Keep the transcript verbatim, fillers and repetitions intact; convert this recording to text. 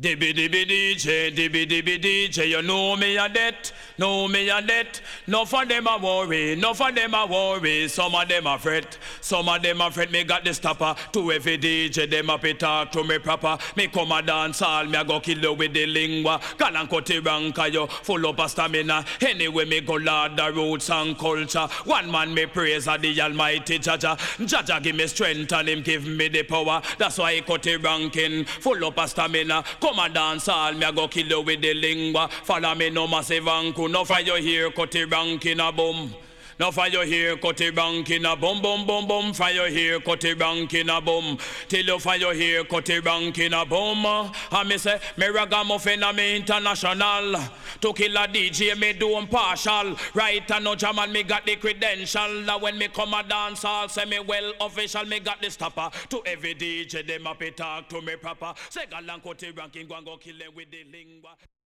Dibby dibby D J, dibby dibby D J, you know me a debt, know me a debt. No for them a worry, no for them a worry. Some of them a fret, some of them a fret. Me got the stopper to every D J. Them a pay talk to me proper. Me come a dance all, me a go kill you with the lingua. Kalankote ranka yo, full up a stamina. Anyway me go lord the roots and culture. One man me praise a the almighty Jaja. Jaja give me strength and him give me the power. That's why he cut the ranking, full up a stamina. Come and dance all, me a go kill you with the lingua. Follow me no massive anku, no for your here, cut the ranking a boom. No for your here, cut the ranking a boom, boom, boom, boom. For your here, cut the ranking a boom. Till you for your here, cut the ranking a boom. And me say, me ragamuffin a me international. To kill a D J, me do impartial. Right and no jam and me got the credential. That when me come a dance all, say me well official. Me got the stopper. To every D J, them a pay talk to me proper. Say galang cut the ranking, go and go kill them with the lingua.